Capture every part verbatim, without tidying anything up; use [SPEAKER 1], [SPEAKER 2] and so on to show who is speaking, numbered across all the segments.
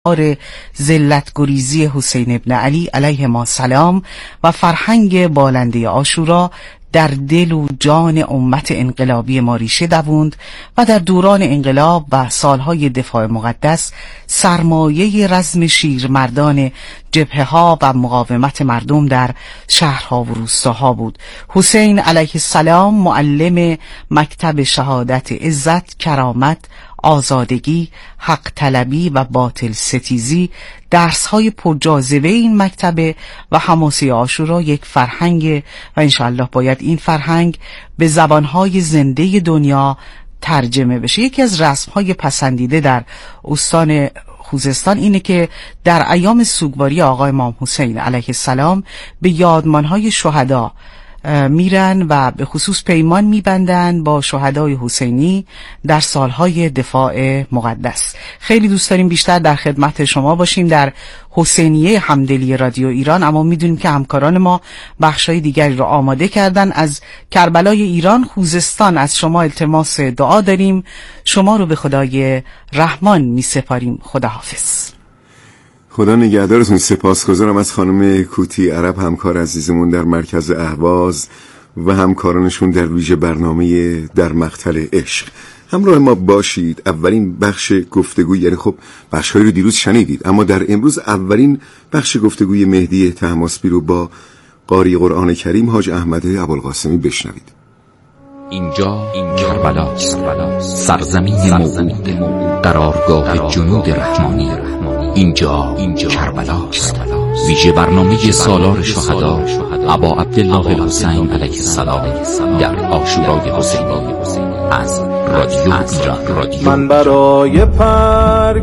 [SPEAKER 1] ذلت گریزی حسین ابن علی علیه السلام و فرهنگ بالنده عاشورا در دل و جان امت انقلابی ما ریشه دووند و در دوران انقلاب و سالهای دفاع مقدس سرمایه رزم شیرمردان جبهه‌ها و مقاومت مردم در شهرها و روستاها بود. حسین علیه السلام معلم مکتب شهادت عزت، کرامت، آزادگی، حق طلبی و باطل ستیزی، درس‌های پرجاذبه این مکتب و حماسه عاشورا یک فرهنگ و انشاءالله باید این فرهنگ به زبان‌های زنده دنیا ترجمه بشه. یکی از رسم‌های پسندیده در استان خوزستان اینه که در ایام سوگواری آقا امام حسین علیه السلام به یادمان‌های شهدا میرن و به خصوص پیمان میبندن با شهدای حسینی در سالهای دفاع مقدس. خیلی دوست داریم بیشتر در خدمت شما باشیم در حسینیه همدلی رادیو ایران، اما میدونیم که همکاران ما بخشای دیگری رو آماده کردن. از کربلای ایران خوزستان از شما التماس دعا داریم، شما رو به خدای رحمان میسپاریم. خداحافظ.
[SPEAKER 2] خدا نگهدارتون. سپاسگزارم از خانم کوتی عرب، همکار عزیزمون در مرکز اهواز و همکارانشون در ویژه برنامه در مقتل عشق. همراه ما باشید. اولین بخش گفتگوی، یعنی خب بخش‌هایی رو دیروز شنیدید، اما در امروز اولین بخش گفتگوی مهدی طهماسبی رو با قاری قرآن کریم حاج احمد ابوالقاسمی بشنوید.
[SPEAKER 3] اینجا کربلاست، سرزمین موعود، قرارگاه جنود رحمانی. اینجا کربلاست. ویژه برنامه سالار شهدا ابا عبدالله الحسین علیه السلام در عاشورای حسینی از رادیو ایران.
[SPEAKER 4] من برای پر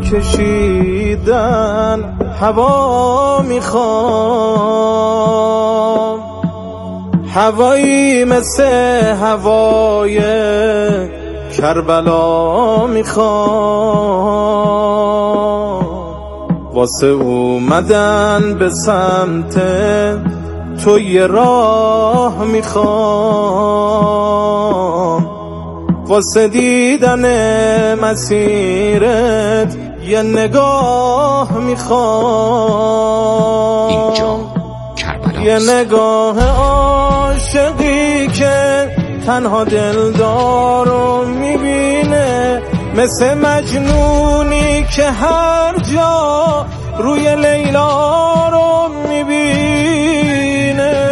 [SPEAKER 4] کشیدن هوا میخوام، هوایی مثل هوای کربلا میخوام، واسه اومدن به سمت تو یه راه میخوام، واسه دیدن مسیرت یه نگاه میخوام.
[SPEAKER 3] اینجا کربلاست.
[SPEAKER 4] یه نگاه عاشقی که تنها دلدارو میبینه، مثل مجنونی که هر جا روی لیلا رو میبینه.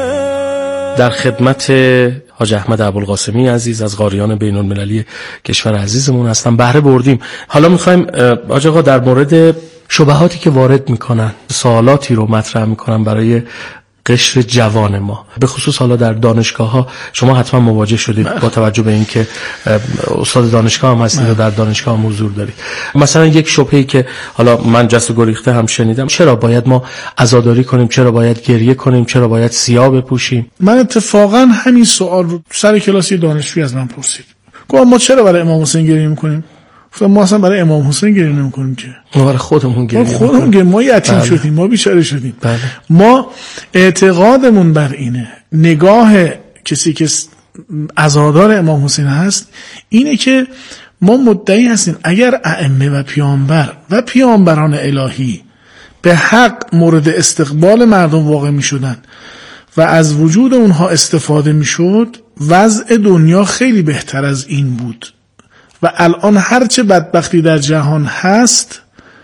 [SPEAKER 5] در خدمت حاج احمد ابوالقاسمی عزیز از قاریان بین المللی کشور عزیزمون هستم. بهره بردیم. حالا میخوایم حاج آقا در مورد شبهاتی که وارد میکنن، سوالاتی رو مطرح میکنن برای قشر جوان ما، به خصوص حالا در دانشگاه ها شما حتما مواجه شدید با توجه به اینکه استاد دانشگاه هم هستید و در دانشگاه هم حضور دارید. مثلا یک شبهه‌ای که حالا من جست و گریخته هم شنیدم، چرا باید ما عزاداری کنیم، چرا باید گریه کنیم، چرا باید سیاه بپوشیم؟
[SPEAKER 6] من اتفاقا همین سوال رو سر کلاسی دانشجویی از من پرسید. گفتم ما چرا برای امام حسین گریه می‌کنیم؟ گفتم ما اصلا برای امام حسین گریه نمی‌کنیم که،
[SPEAKER 5] ما برای خودمون گریه می‌کنیم.
[SPEAKER 6] خودمون گریه، ما یتیم بله. شدیم، ما بیچاره شدیم. بله. ما اعتقادمون بر اینه، نگاه کسی که عزادار امام حسین هست اینه که ما مدعی هستیم اگر ائمه و پیامبر و پیامبران الهی به حق مورد استقبال مردم واقع می‌شدن و از وجود اونها استفاده می‌شد، وضع دنیا خیلی بهتر از این بود. و الان هرچه بدبختی در جهان هست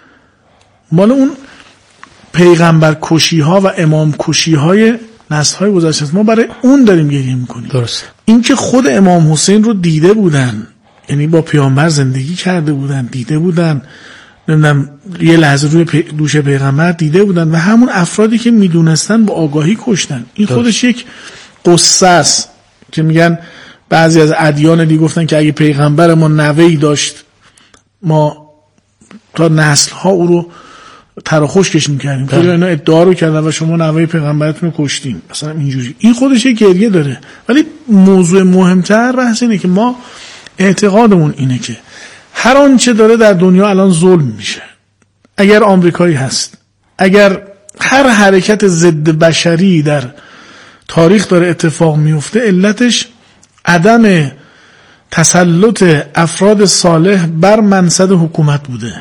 [SPEAKER 6] مال اون پیغمبر کشی ها و امام کشی های نسل های گذشته است. ما برای اون داریم گریه میکنیم. درست. این که خود امام حسین رو دیده بودن، یعنی با پیامبر زندگی کرده بودن، دیده بودن، نمیدونم یه لحظه روی پی... دوش پیغمبر دیده بودن و همون افرادی که میدونستن با آگاهی کشتن. این درست. خودش یک قصه است که میگن بعضی از ادیان دیگه گفتن که اگه پیغمبر ما نوه‌ای داشت ما تا نسل ها او رو تر و خشکش میکردیم. خیلی اینا ادعا رو کردن و شما نوه پیغمبرتون رو کشتیم مثلا اینجوری. این خودش یک گریه داره، ولی موضوع مهمتر بحث اینه که ما اعتقادمون اینه که هر آنچه داره در دنیا الان ظلم میشه، اگر آمریکایی هست، اگر هر حرکت ضد بشری در تاریخ داره اتفاق میفته، علتش عدم تسلط افراد صالح بر منصب حکومت بوده.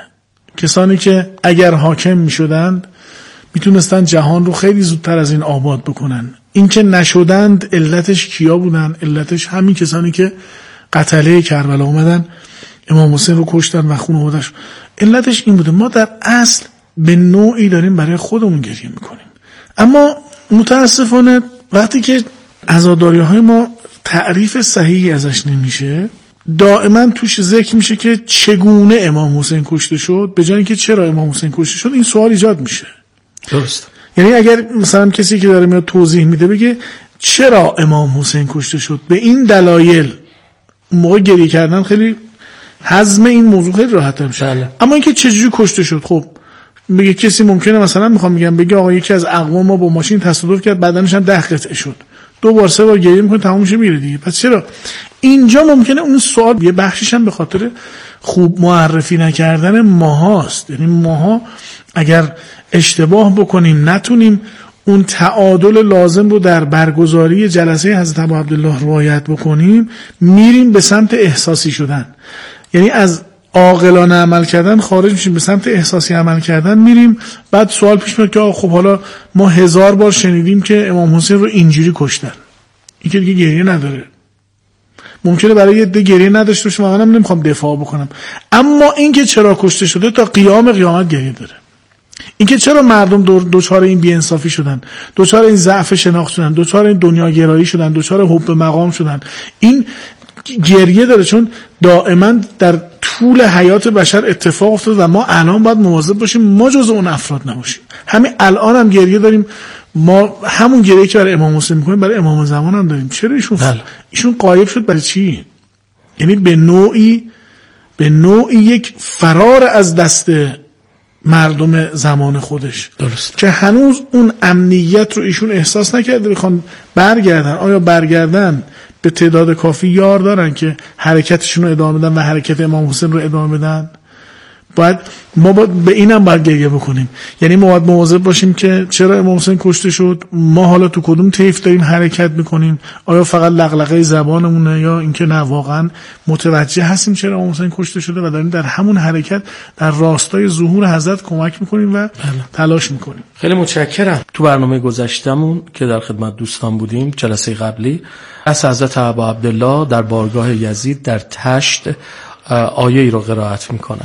[SPEAKER 6] کسانی که اگر حاکم می شدند میتونستن جهان رو خیلی زودتر از این آباد بکنن. این که نشدند علتش کیا بودن؟ علتش همین کسانی که قتله کربلا اومدن امام حسین رو کشتن و خانواده‌اش. علتش این بوده. ما در اصل به نوعی داریم برای خودمون گریه میکنیم، اما متاسفانه وقتی که عزاداری‌های ما تعریف صحیحی ازش نمیشه، دائما توش ذکر میشه که چگونه امام حسین کشته شد به جای اینکه چرا امام حسین کشته شد. این سوال ایجاد میشه.
[SPEAKER 5] درست.
[SPEAKER 6] یعنی اگر مثلا کسی که داره میاد توضیح میده بگه چرا امام حسین کشته شد به این دلایل، موقع گریه کردن خیلی هضم این موضوع خیلی راحت میشه.
[SPEAKER 5] بله.
[SPEAKER 6] اما اینکه چجوری کشته شد، خب میگه کسی ممکنه مثلا میخوام میگم بگه آقا یکی از اقوام ما با ماشین تصادف کرد بدنش هم ده قطعه شد، دو بار سه بار گریه میکنه تموم میشه میره دیگه. پس چرا؟ اینجا ممکنه اون سوال یه بخشش هم به خاطر خوب معرفی نکردن ماهاست. یعنی ماها اگر اشتباه بکنیم نتونیم اون تعادل لازم رو در برگزاری جلسه حضرت ابو عبدالله رعایت بکنیم، میریم به سمت احساسی شدن. یعنی از عاقلانه عمل کردن خارج میشیم به سمت احساسی عمل کردن میریم. بعد سوال پیش میاد که خب حالا ما هزار بار شنیدیم که امام حسین رو اینجوری کشتن، این که دیگه گریه نداره. ممکنه برای یه ده گریه نداشته باشه، واقعا من نمیخوام دفاع بکنم، اما این که چرا کشته شده تا قیام قیامت گریه داره. این که چرا مردم دوچار این بی‌انصافی شدن، دوچار این ضعف شناخت شدن، دوچار این دنیاگرایی شدن، دوچار حب مقام شدن، این گریه داره. چون دائما در طول حیات بشر اتفاق افتاد و ما الان باید مواظب باشیم ما جز اون افراد نباشیم. همین الان هم گریه داریم، ما همون گریه که برای امام حسین میکنیم برای امام زمان هم داریم. چرا ایشون
[SPEAKER 5] بله.
[SPEAKER 6] ایشون غایب شد برای چی؟ یعنی به نوعی به نوعی یک فرار از دست مردم زمان خودش.
[SPEAKER 5] درست.
[SPEAKER 6] که هنوز اون امنیت رو ایشون احساس نکرده بخوان برگردن. آیا برگردن به تعداد کافی یار دارن که حرکتشون رو ادامه بدن و حرکت امام حسین رو ادامه بدن؟ باید ما باید به اینم باید گریه بکنیم. یعنی ما باید مواظب باشیم که چرا امام حسین کشته شد، ما حالا تو کدوم طیف داریم حرکت میکنیم، آیا فقط لغلقه زبانمونه یا اینکه نه واقعا متوجه هستیم چرا امام حسین کشته شده و داریم در همون حرکت در راستای ظهور حضرت کمک میکنیم و تلاش میکنیم.
[SPEAKER 5] خیلی متشکرم. تو برنامه گذشتمون که در خدمت دوستان بودیم جلسه قبلی از حضرت ابو عبدالله در بارگاه یزید در تشت آیه ای رو قرائت میکنن.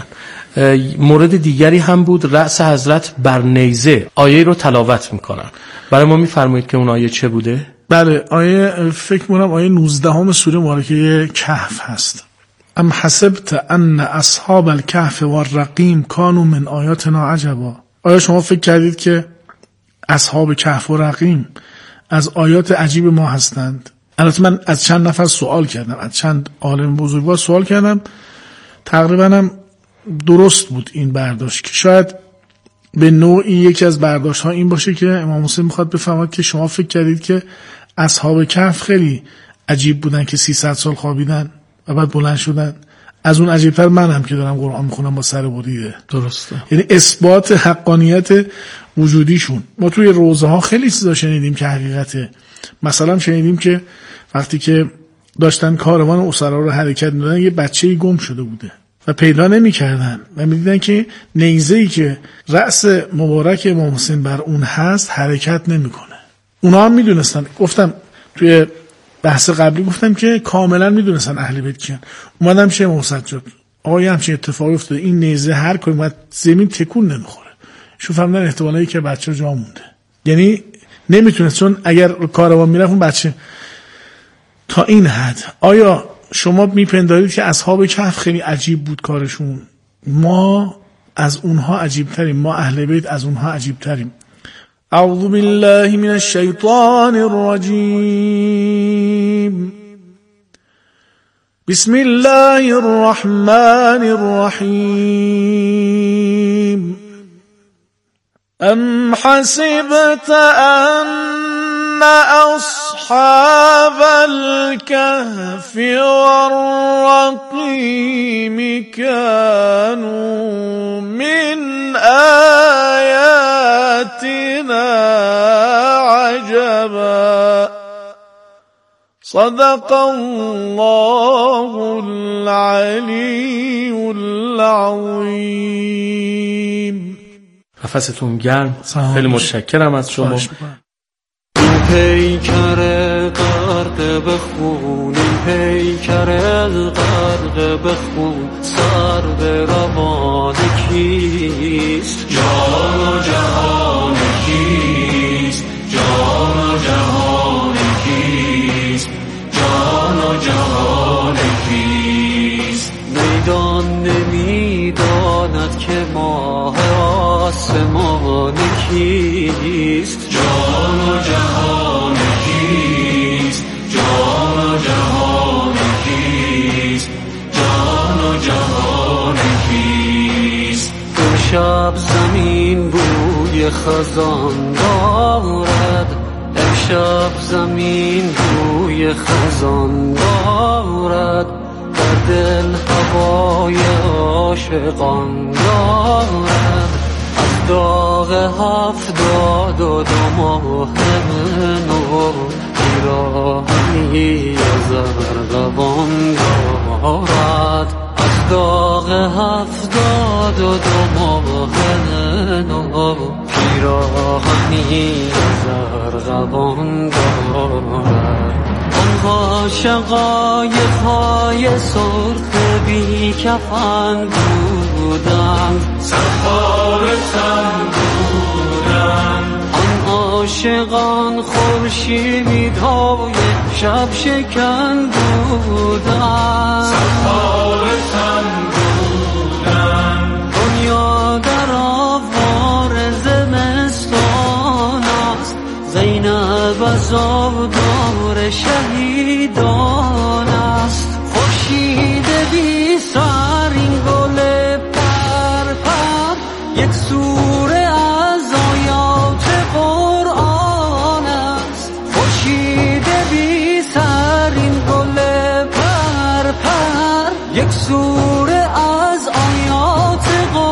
[SPEAKER 5] مورد دیگری هم بود رأس حضرت بر نیزه آیه رو تلاوت میکنن. برای ما میفرمایید که اون آیه چه بوده؟
[SPEAKER 6] بله، آیه فکر میکنم آیه نوزدهم سوره مبارکه کهف هست. ام حسبت ان اصحاب الکهف والرقیم کانوا من آیاتنا عجبا. آیا شما فکر کردید که اصحاب کهف و رقیم از آیات عجیب ما هستند؟ البته من از چند نفر سوال کردم، از چند عالم بزرگوار سوال کردم، تقریبا هم درست بود این برداشت که شاید به نوعی یکی از برداشت ها این باشه که امام حسین میخواد بفهمد که شما فکر کردید که اصحاب کهف خیلی عجیب بودن که سیصد سال خوابیدن و بعد بلند شدن. از اون عجیبتر منم که دارم قرآن میخونم با سر بریده.
[SPEAKER 5] درسته.
[SPEAKER 6] یعنی اثبات حقانیت وجودیشون. ما توی روزه ها خیلی چیزا شنیدیم که حقیقته. مثلا شنیدیم که وقتی که داشتن کاروان اسرا رو حرکت میدادن یه بچه‌ای گم شده بوده و پیدا نمی کردن و می دیدن که نیزه‌ای که رأس مبارک امام حسین بر اون هست حرکت نمی کنه. اونا هم می دونستن. گفتم توی بحث قبلی گفتم که کاملا می دونستن اهل بیت کیان. اومدم چه امام سجاد آقای همچین اتفاقی افتاده، این نیزه هر کاری اومد زمین تکون نمیخوره. شو فهمیدن احتمالاً که بچه جا مونده. یعنی نمیتونست، چون اگر کاروان میرفت اون بچه تا این حد. آیا شما میپندارید که اصحاب کهف خیلی عجیب بود کارشون؟ ما از اونها عجیب تریم، ما اهل بیت از اونها عجیب تریم. اعوذ بالله من الشیطان الرجیم بسم الله الرحمن الرحیم ام حسبت ان اصحاب الكهف والرقیم كانوا من آیاتنا عجبا صدق الله العلی العظیم.
[SPEAKER 5] نفستون گرم. خیلی متشکرم از شما.
[SPEAKER 7] پیکر غرق بخون، پیکر غرق بخون، سر به روان کیست؟ جان و جهان کیست؟ جان و جهان کیست؟ جان و جهان کیست؟ میدان نمیداند که ماه آسمان کیست؟ جان و جهان کیست؟ جان و جهان کیست؟ جان و جهان کیست؟ امشب زمین بوی خزان دارد، امشب زمین بوی خزان دارد، در دل هوای عاشقان دارد. از داغ هفتاد و دو ماه نو پیراهنی از ارغوان دارد. از داغ هفتاد و دو ماه نو پیراهنی از ارغوان دارد. آنها شقایق‌های سرخ بی کفن بودند، سرخار تن بودند. آن عاشقان خورشیدهای شب شکن بودند، سرخار تن بودند. دنیا در آوار زمستان است، زینب از آبدار شهیدان است. خورشید بی سر این گل پر پر، یک سوره از آیات قرآن است. خورشید بی سر این گل پر پر، یک سوره از آیات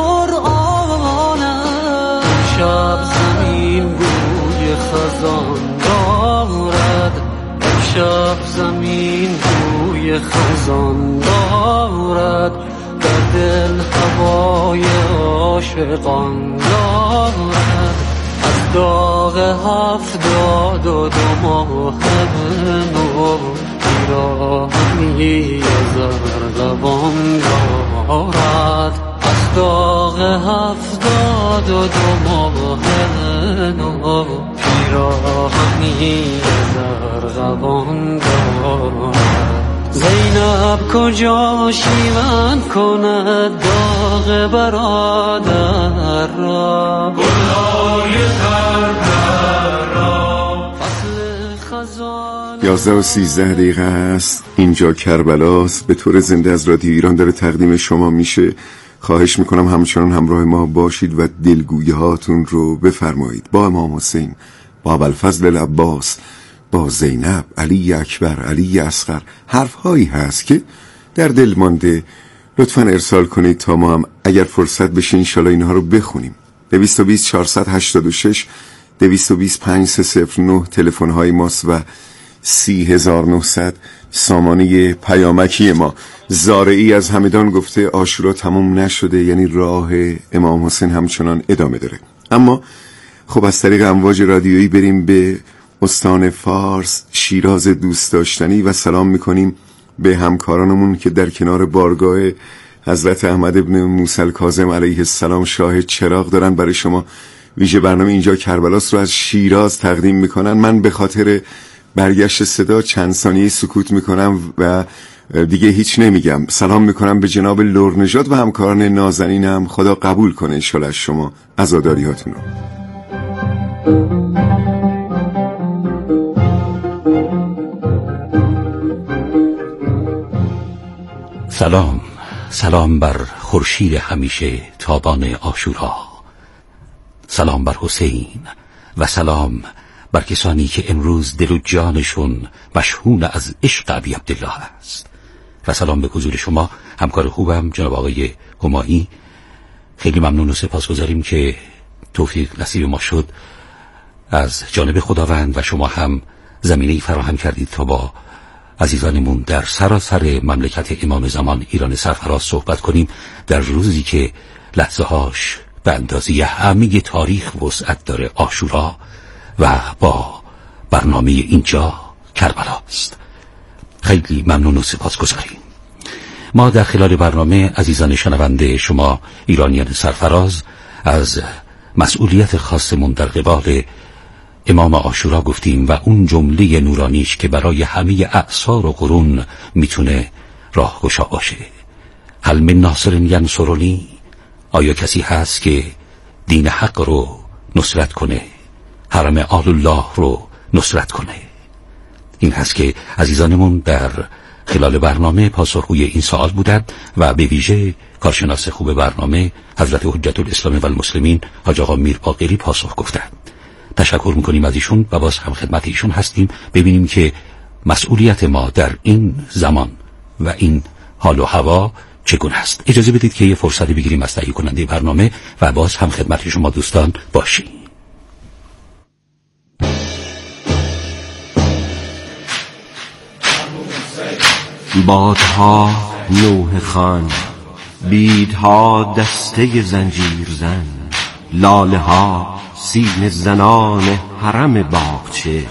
[SPEAKER 7] قرآن است. شب زمین بوی خزان دارد، امشب زمین بوی خزان دارد، در دل هوای عاشقان دارد. از داغ هفتاد و دو ماه نو پیراهنی از ارغوان دارد. از داغ هفتاد و دو ماه نو پیراهنی از ارغوان دارد. زینب کجا شیون کند داغ برادر را، گلهای تر را، فصل خزان.
[SPEAKER 2] یازده و سیزده دقیقه است. اینجا کربلاست، به طور زنده از رادیو ایران داره تقدیم شما میشه. خواهش میکنم همچنان همراه ما باشید و دلگویی هاتون رو بفرمایید. با امام حسین، با ابوالفضل العباس، با زینب، علی اکبر، علی اصغر، حرف هایی هست که در دل مانده. لطفاً ارسال کنید تا ما هم اگر فرصت بشه انشالله اینها رو بخونیم. دویست و بیست چهارصد و هشتاد و شش دویست و بیست پنج سه صفر نه تلفن های ماست و سی هزار و نهصد سامانه پیامکی ما. زارعی از همدان گفته عاشورا تموم نشده، یعنی راه امام حسین همچنان ادامه داره. اما خب از طریق امواج رادیویی بریم به استان فارس، شیراز دوست داشتنی و سلام میکنیم به همکارانمون که در کنار بارگاه حضرت احمد ابن موسی الکاظم علیه السلام شاه چراغ دارن برای شما ویژه برنامه اینجا کربلاس رو از شیراز تقدیم میکنن. من به خاطر برگشت صدا چند ثانیه سکوت میکنم و دیگه هیچ نمیگم. سلام میکنم به جناب لورنژاد و همکاران نازنینم. خدا قبول کنه انشالله از شما عزاداریاتون رو.
[SPEAKER 3] سلام، سلام بر خورشید همیشه تابان عاشورا، سلام بر حسین و سلام بر کسانی که امروز دل و جانشون مشحون از عشق ابی عبدالله است و سلام به حضور شما همکار خوبم جناب آقای همایی. خیلی ممنون و سپاسگزاریم که توفیق نصیب ما شد از جانب خداوند و شما هم زمینه‌ای فراهم کردید تا با عزیزانمون در سراسر مملکت امام زمان ایران سرفراز صحبت کنیم، در روزی که لحظه هاش به اندازه همه تاریخ وسعت داره، عاشورا، و با برنامه اینجا کربلاست. خیلی ممنون و سپاسگزاریم. ما در خلال برنامه عزیزان شنونده شما ایرانیان سرفراز از مسئولیت خاصمون در قبال امام عاشورا گفتیم و اون جمله نورانیش که برای همه اعصار و قرون میتونه راهگشا باشه. هل من ناصر ینصرنی؟ آیا کسی هست که دین حق رو نصرت کنه، حرم آل الله رو نصرت کنه؟ این هست که عزیزانمون در خلال برنامه پاسخگوی این سوال بودند و به ویژه کارشناس خوب برنامه حضرت حجت الاسلام و المسلمین حاج آقا میر باقری پاسخ گفتند. تشکر میکنیم از ایشون و باز هم خدمت ایشون هستیم، ببینیم که مسئولیت ما در این زمان و این حال و هوا چگونه است. اجازه بدید که یه فرصتی بگیریم از تهیه کننده برنامه و باز هم خدمت شما دوستان باشیم.
[SPEAKER 8] بادها نوح خان، بیدها دسته زنجیر زن، لاله ها سینه زنان حرم باغچه،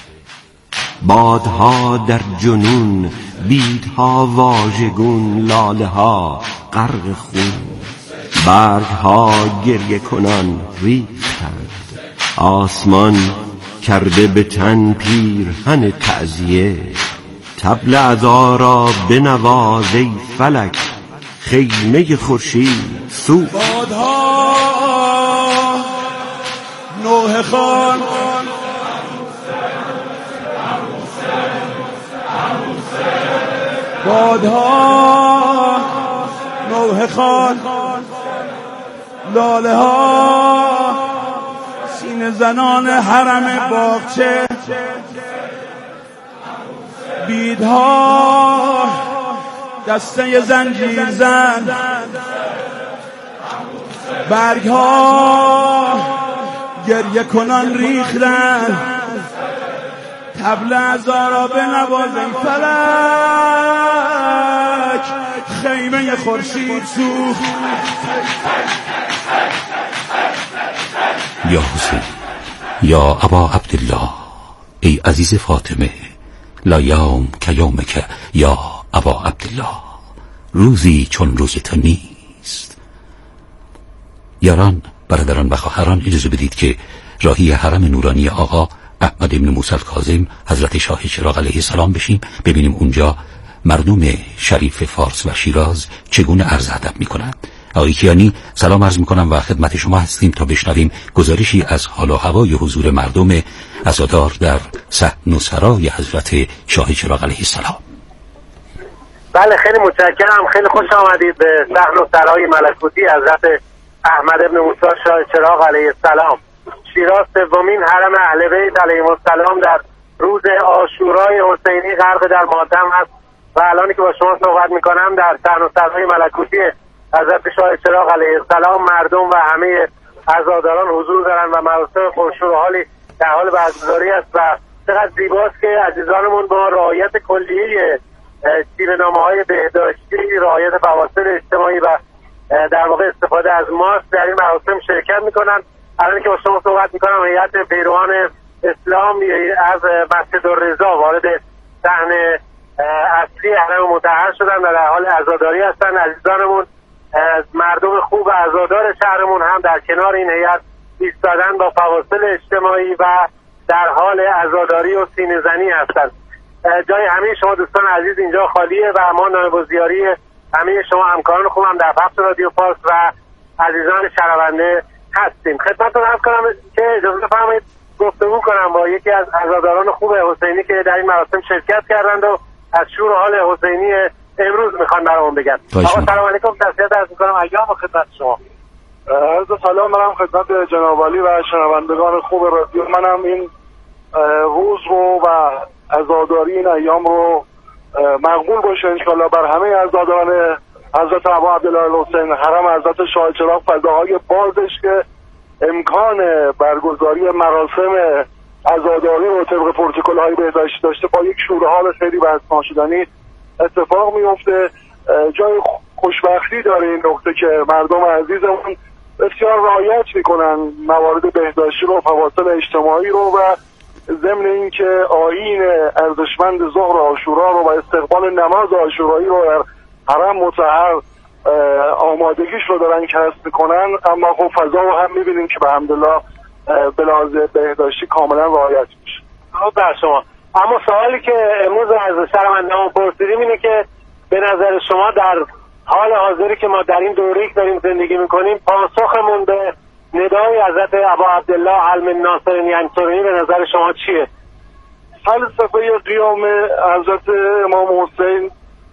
[SPEAKER 8] بادها در جنون، بیدها واژگون، لاله ها غرق خون، برگها گریه کنان ریختند، آسمان کرده به تن پیرهن تعزیه، طبل عزا را بنواز ای فلک، خیمه خورشید سو.
[SPEAKER 9] بادها نوح خان، بادها نوح خان، لاله ها سینه زنان حرم باغچه، بیدها دسته زنجیر زن، برگها گریه کنان ریختن، طبل عزا را بنواز ای فلک، خیمه خورشید سوخت.
[SPEAKER 3] یا حسین، یا ابا عبدالله، ای عزیز فاطمه، لا یوم که یومک یا ابا عبدالله، روزی چون روز تو نیست. یاران، برادران و خواهران، اجازه بدید که راهی حرم نورانی آقا احمد ابن موسی الکاظم حضرت شاه چراغ علیه السلام بشیم، ببینیم اونجا مردم شریف فارس و شیراز چگونه عرض ادب میکنند. آقای کیانی سلام عرض میکنم و خدمت شما هستیم تا بشنویم گزارشی از حال و هوای حضور مردم عزادار در صحن و سرای حضرت شاه چراغ علیه السلام.
[SPEAKER 10] بله، خیلی متشکرم. خیلی خوش آمدید به صحن و سرای ملکوتی حضرت احمد ابن موسی شاه چراغ علیه السلام. شیراز سومین حرم اهل بیت علیهم السلام در روز عاشورای حسینی غرق در ماتم هست و الانی که با شما صحبت میکنم در صحن و سرای ملکوتی حضرت شاه چراغ علیه السلام مردم و همه عزاداران حضور دارن و مراسم پرشور و حالی در حال برگزاری است و چقدر زیباست که عزیزانمون با رعایت کلیه تیره‌نامه‌های بهداشتی، رعایت فواصل اجتماعی و در واقع استفاده از ماسک در این مراسم شرکت میکنن. الان که با شما صحبت میکنم هیئت پیروان اسلام از مسجد الرضا وارد صحن اصلی حرم مطهر شدن و در حال عزاداری هستن. عزیزانمون مردم خوب عزادار شهرمون هم در کنار این هیئت ایستادن با فواصل اجتماعی و در حال عزاداری و سینه زنی هستند. جای همه شما دوستان عزیز اینجا خالیه و ما نایب الزیاری همه شما همکاران خوبم در پخش رادیو فارس و عزیزان شنونده هستیم. خدمتتون عرض کنم که اجازه بفرمایید گفتگو کنم با یکی از عزاداران خوب حسینی که در این مراسم شرکت کردند و از شور و حال حسینی امروز میخوان برامون بگن. آقا سلام علیکم، تسلیت عرض میکنم ایام و خدمت شما.
[SPEAKER 11] عرض سلام دارم خدمت جناب عالی و شنوندگان خوب رادیو. منم این روز رو و عزاداری این ایام رو مقبول باشه انشالله بر همه عزاداران حضرت ابا عبدالله الحسین حرم حضرت شاه چراغ، فضاهای بازش که امکان برگزاری مراسم عزاداری رو طبق پروتکل‌های بهداشتی داشته با یک شوره‌حال خیلی وزنا شدنی اتفاق میفته. جای خوشبختی داره این نکته که مردم عزیزمون بسیار رعایت میکنن موارد بهداشتی رو، فواصل اجتماعی رو و ضمن اینکه آیین ارزشمند ظهر عاشورا رو و استقبال نماز عاشورایی رو در حرم مطهر آمادگیش رو دارن کسب میکنن. اما خب فضا رو هم میبینیم که به حمدالله به لحاظ بهداشتی کاملا رعایت میشه.
[SPEAKER 10] بر شما. اما سوالی که امروز از شرمنده‌مون پرسیدیم اینه که به نظر شما در حال حاضری که ما در این دوره‌ای که داریم زندگی میکنیم پاسخمون به ندای حضرت ابا عبدالله علم الناصر ینصرنی به نظر شما چیه؟
[SPEAKER 11] فلسفه قیام حضرت امام حسین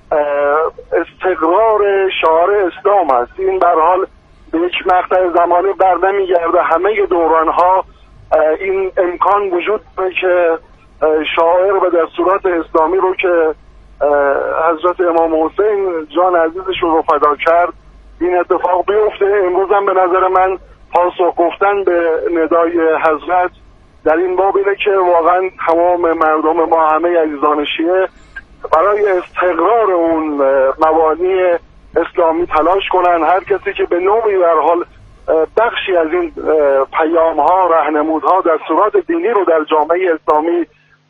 [SPEAKER 11] استقرار شعار اسلام است. این به هر حال به یک مقطع زمانی بر نمیگرده. همه دورانها این امکان وجود داره که شاعر و دستورات اسلامی رو که حضرت امام حسین جان عزیزش رو فدا کرد این اتفاق بیفته. امروز هم به نظر من پاسخ گفتن به ندای حضرت در این باب اینه که واقعا تمام مردم ما، همه عزیزان شیعه، برای استقرار اون مبانی اسلامی تلاش کنن. هر کسی که به نوعی به هر حال بخشی از این پیام ها، راهنمودها، دستورات دینی رو در جامعه اسلامی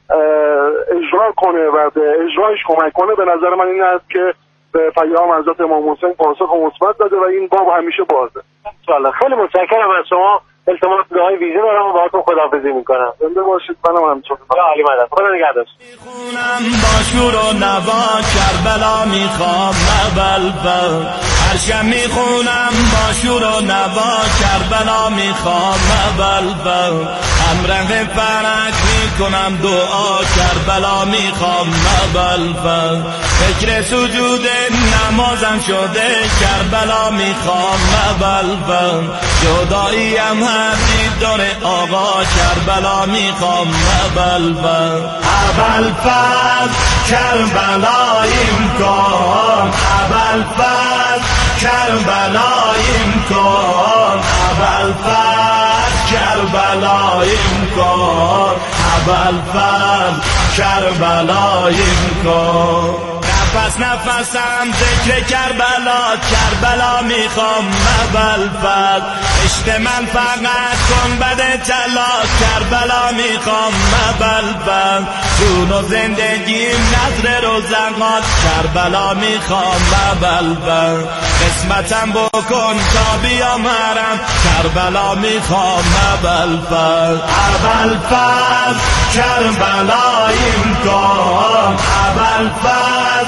[SPEAKER 11] اجرا کنه و به اجرایش کمک کنه، به نظر من این است که به پیام حضرت امام حسین پاسخ مثبت داده و این باب همیشه بازه.
[SPEAKER 10] انشالله. خیلی متشکرم از شما. التماس دعای ویژه دارم و باهاتون خداحافظی میکنم.
[SPEAKER 11] زنده باشید. منم همینطور.
[SPEAKER 10] عالی مدد. خدا نگهدار.
[SPEAKER 9] میخونم با شور و نوا کربلا میخوام بلبل، هر شب میخونم با شور و نوا کربلا میخوام بلبل، همراه فرق میکنم دعا کربلا میخوام بلبل، فکر سجود نمازم شده کربلا میخوام بلبل، جداییم هر دیدار آقا کربلا میخوام بلبل، اول فرد کربلاییم کن، اول فرد کربلاییم کن، اول فرد کربلاییم کن، اول فرد کربلاییم کن، نفس نفسم ذکر کربلا کربلا میخوام اول فرد، عشق من فقط کن بده طلا کربلا میخوام اول فرد، جون و زندگیم نظر روزنات کربلا میخوام اول فرد، قسمتم بکن تا بیام حرم کربلا میخوام اول فرد، اول فرد کربلاییم کن، اول فرد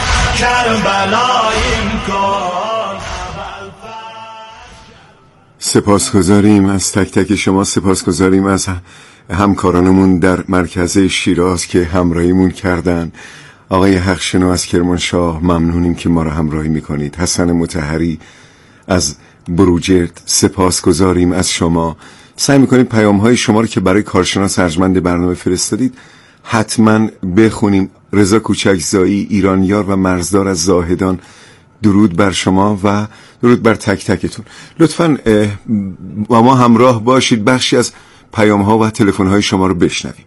[SPEAKER 9] کربلاییم کن.
[SPEAKER 2] سپاسگزاریم از تک تک شما، سپاسگزاریم از همکارانمون در مرکز شیراز که همراهیمون کردن. آقای حقشنو از کرمانشاه ممنونیم که ما را همراهی میکنید. حسن مطهری از بروجرد سپاسگزاریم از شما. سعی میکنید پیام های شما رو که برای کارشناس ارجمند برنامه فرستادید حتما بخونیم. رضا کوچکزایی ایرانیار و مرزدار از زاهدان، درود بر شما و درود بر تک تکتون. لطفاً با ما همراه باشید، بخشی از پیام ها و تلفن های شما رو بشنویم.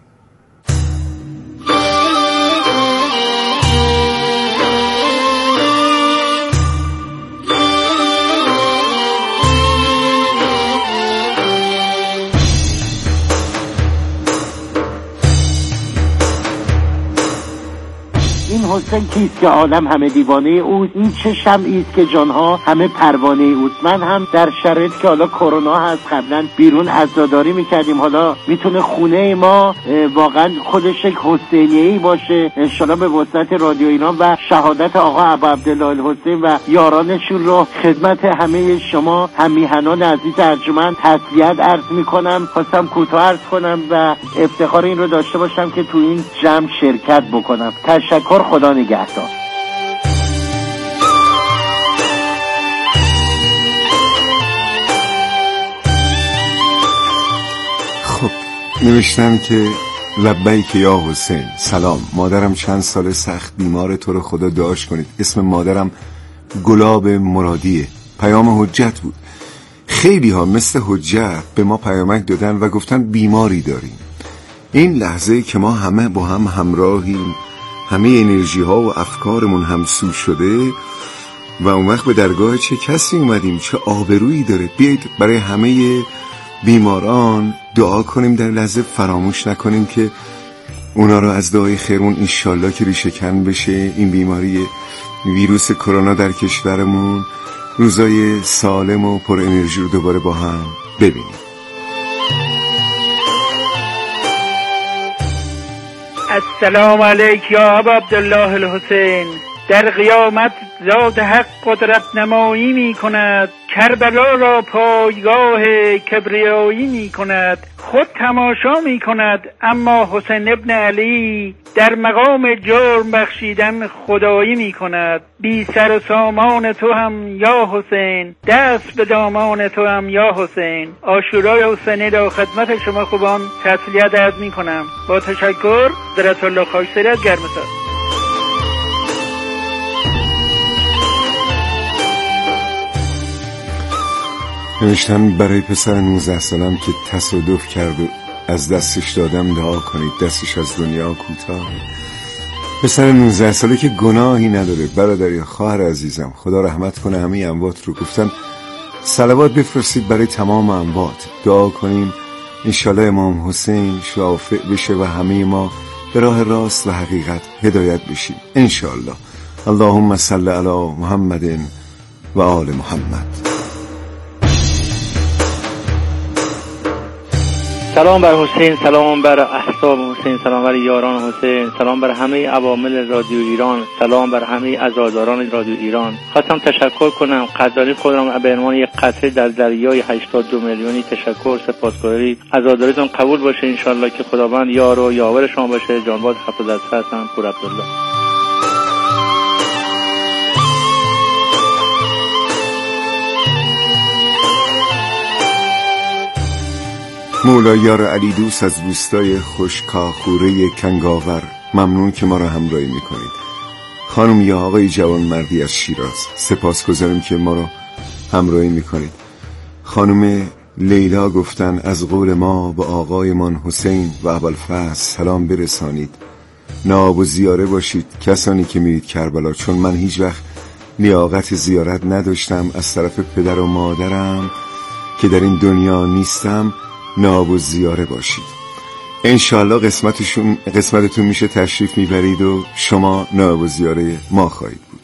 [SPEAKER 12] حسین کیست که عالم همه دیوانه اوست، این چه شمعی است که جانها همه پروانه اوست. من هم در شرایطی که حالا کرونا هست قبلا بیرون عزاداری میکردیم، حالا میتونه خونه ما واقعا خودش یک حسینیه‌ای باشه. انشالله به وسعت رادیو ایران و شهادت آقا ابا عبدالله الحسین و یارانشون رو خدمت همه شما همیهنان عزیز ارجمند تسلیت عرض میکنم. خواستم کوتاه عرض کنم و افتخار این رو داشته باشم که تو این جمع شرکت بکنم. تشکر. خدا نگهدار.
[SPEAKER 2] خب نوشتن که لبیک یا حسین، سلام، مادرم چند سال سخت بیمار، تو رو خدا دعاش کنید. اسم مادرم گلاب مرادیه. پیام حجت بود. خیلی ها مثل حجت به ما پیامک دادن و گفتن بیماری داریم. این لحظه که ما همه با هم همراهیم، همه انرژی ها و افکارمون همسو شده و اون وقت به درگاه چه کسی اومدیم، چه آبرویی داره. بیایید برای همه بیماران دعا کنیم، در لحظه فراموش نکنیم که اونا رو از دعای خیرون انشالله که ریشه کن بشه این بیماری ویروس کرونا در کشورمون، روزای سالم و پر انرژی رو دوباره با هم ببینیم.
[SPEAKER 13] السلام علیک یا ابا عبدالله الحسین. در قیامت ذات حق قدرت نمایی می کند، کربلا را پایگاه کبریایی می کند، خود تماشا می کند، اما حسین ابن علی در مقام جرم بخشیدن خدایی می کند. بی سر و سامان تو هم یا حسین، دست به دامان تو هم یا حسین. عاشورای حسینی را خدمت شما خوبان تسلیت عرض می کنم. با تشکر. حضرت الله خاکساری از گرمسار.
[SPEAKER 2] نوشتم برای پسر نوزده سالم که تصادف کرد و از دستش دادم دعا کنید، دستش از دنیا کوتاه. پسر نوزده ساله که گناهی نداره. برادر یا خواهر عزیزم، خدا رحمت کنه همه اموات رو. گفتم صلوات بفرستید برای تمام اموات، دعا کنیم انشالله امام حسین شافع بشه و همه ما به راه راست و حقیقت هدایت بشیم انشالله. اللهم صل علی محمد و آل محمد.
[SPEAKER 14] سلام بر حسین، سلام بر احباب حسین، سلام بر یاران حسین، سلام بر همه عوامل رادیو ایران، سلام بر همه عزاداران رادیو ایران. خواستم تشکر کنم، قدردانی خودم به عنوان یک قطره در دریای هشتاد و دو میلیونی تشکر، سپاسگزاری. عزاداریتون قبول باشه انشالله که خداوند یار و یاور شما باشه. جانباز حفظت هستم، پور عبدالله.
[SPEAKER 2] مولا یار علی دوست از روستای خوشکاخوره کنگاور، ممنون که ما را همراهی میکنید. خانم یا آقای جوان مردی از شیراز، سپاسگزارم که ما را همراهی میکنید. خانم لیلا گفتن از قول ما به آقایمان حسین و ابوالفضل سلام برسانید، ناب و زیاره باشید کسانی که میرید کربلا، چون من هیچ وقت لیاقت زیارت نداشتم از طرف پدر و مادرم که در این دنیا نیستم. ناب و زیاره باشید انشالله. قسمتشون قسمتتون میشه تشریف میبرید و شما ناب و زیاره ما خواهید بود.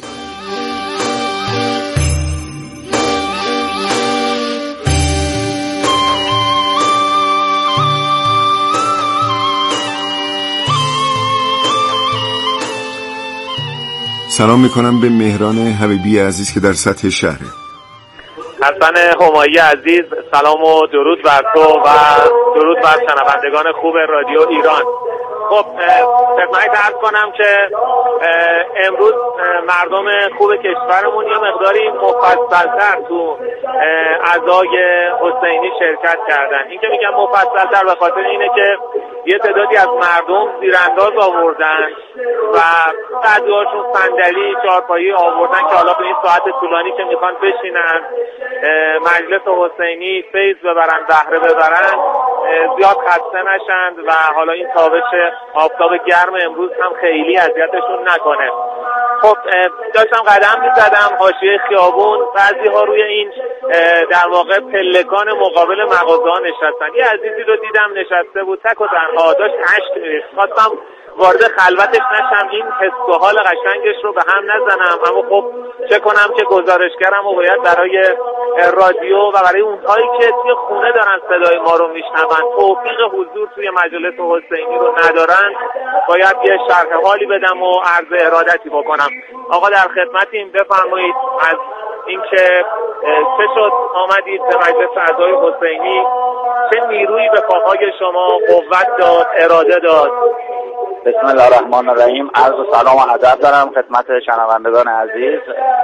[SPEAKER 2] سلام میکنم به مهران حبیبی عزیز که در سطح شهره.
[SPEAKER 10] حسن همایی عزیز، سلام و درود بر تو و درود بر شنوندگان خوب رادیو ایران. خب خدمت عرض کنم که امروز مردم خوب کشورمون یه مقداری مفصل‌تر تو عزای حسینی شرکت کردن. این که میگم مفصل‌تر به خاطر اینه که یه تعدادی از مردم زیرانداز آوردن و بعضی‌هاشون صندلی چهارپایی آوردن که حالا به این ساعت طولانی که میخوان بشینن مجلس حسینی فیض ببرن، بهره ببرن، زیاد خسته نشند و حالا این تابش آفتاب گرم امروز هم خیلی اذیتشون نکنه. خب داشتم قدم میزدم حاشیه خیابون، بعضی ها روی این در واقع پلکان مقابل مغازه‌ها نشستن. یه عزیزی رو دیدم نشسته بود تک و تنها، داشت اشک می‌ریخت. خواستم وارد خلوتش نشم، این حس و حال قشنگش رو به هم نزنم، اما خب چه کنم که گزارشگرم و باید برای رادیو و برای اونهایی که توی خونه دارن صدای ما رو میشنون توفیق حضور توی مجلس حسینی رو ندارن، باید یه شرح حالی بدم و عرض ارادتی بکنم. آقا در خدمتیم، بفرمایید از اینکه چه شد آمدید به مجلس اعضای حسینی، چه نیرویی به پاهای شما قوت داد، اراده داد؟
[SPEAKER 12] بسم الله الرحمن الرحیم. عرض و سلام و ادب دارم خدمت شنوندگان عزیز.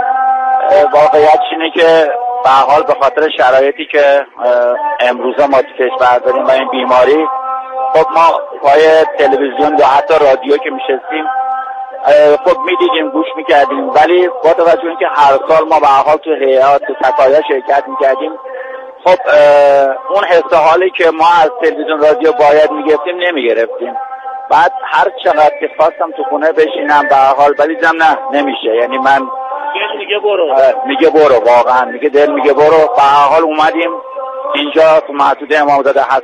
[SPEAKER 12] واقعیت اینه که به هر حال به خاطر شرایطی که امروزه ما تو کشور داریم و این بیماری، خب ما پای تلویزیون و حتی رادیو که میشستیم خب میدیدیم، گوش میکردیم، ولی با توجه اینکه هر سال ما به هر حال تو هیئات تو تکایا شرکت میکردیم،
[SPEAKER 15] خب اون حس حالی که ما از تلویزیون رادیو باید میگرفتیم نمیگرفتیم. بعد هر چقدر که خواستم تو خونه بشینم به حال ولی دیدم نه نمیشه، یعنی من
[SPEAKER 14] دل میگه برو
[SPEAKER 15] میگه برو واقعا میگه دل میگه برو. به حال اومدیم اینجا تو محدوده امامزاده